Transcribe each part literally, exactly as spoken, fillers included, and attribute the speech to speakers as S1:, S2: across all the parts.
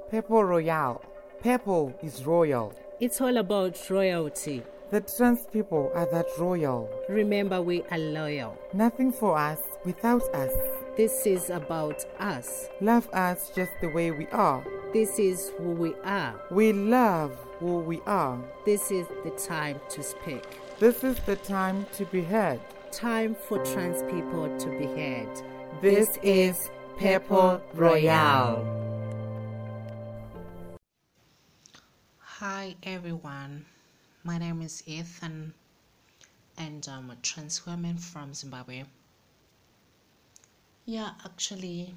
S1: Purple Royale. Purple is royal.
S2: It's all about royalty.
S1: The trans people are that royal.
S2: Remember, we are loyal.
S1: Nothing for us without us.
S2: This is about us.
S1: Love us just the way we are.
S2: This is who we are.
S1: We love who we are.
S2: This is the time to speak.
S1: This is the time to be heard.
S2: Time for trans people to be heard.
S1: This, this is Purple Royale.
S3: Hi everyone, my name is Ethan and I'm a trans woman from Zimbabwe. Yeah, actually,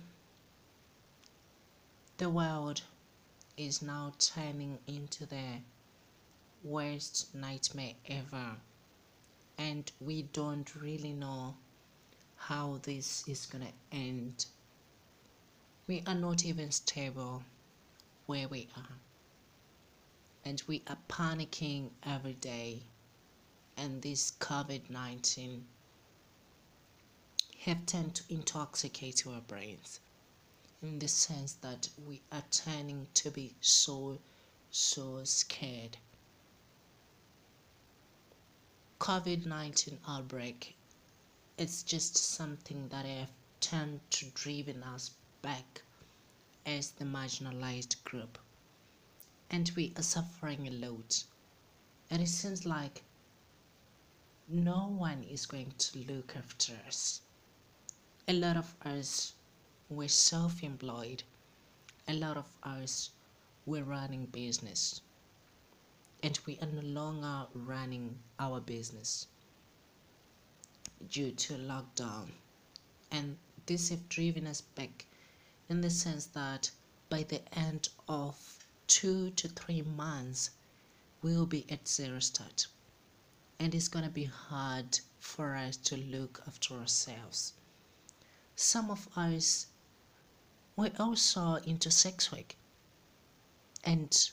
S3: the world is now turning into the worst nightmare ever, and we don't really know how this is gonna end. We are not even stable where we are, and we are panicking every day, and this COVID nineteen have tend to intoxicate our brains in the sense that we are turning to be so so scared. COVID nineteen outbreak, it's just something that have tend to driven us back as the marginalized group, and we are suffering a lot, and it seems like no one is going to look after us. A lot of us were self-employed, a lot of us were running business, and we are no longer running our business due to lockdown, and this have driven us back in the sense that by the end of two to three months we'll be at zero start, and it's gonna be hard for us to look after ourselves. Some of us were also into sex work, and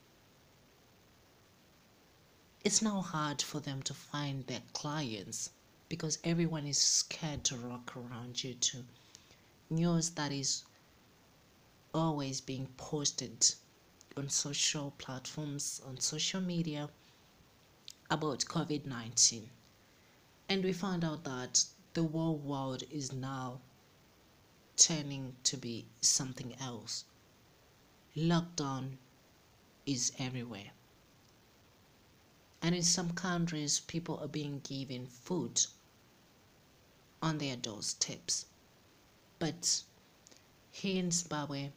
S3: it's now hard for them to find their clients because everyone is scared to walk around due to news that is always being posted on social platforms, on social media about COVID nineteen. And we found out that the whole world is now turning to be something else. Lockdown is everywhere. And in some countries, people are being given food on their doorsteps. But here in Zimbabwe,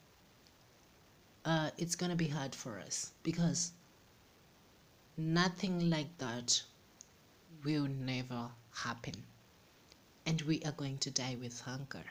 S3: uh, it's going to be hard for us because nothing like that will never happen. And we are going to die with hunger.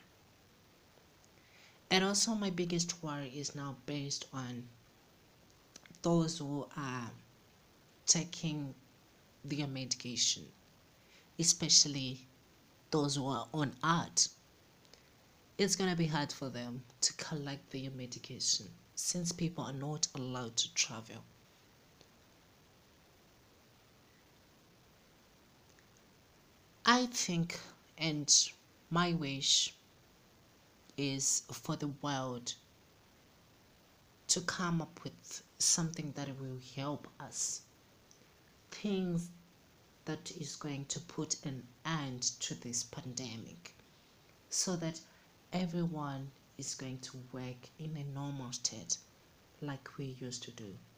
S3: And also my biggest worry is now based on those who are taking their medication, especially those who are on art. It's going to be hard for them to collect their medication since people are not allowed to travel. I think, and my wish is for the world to come up with something that will help us, things that is going to put an end to this pandemic so that everyone is going to work in a normal state like we used to do.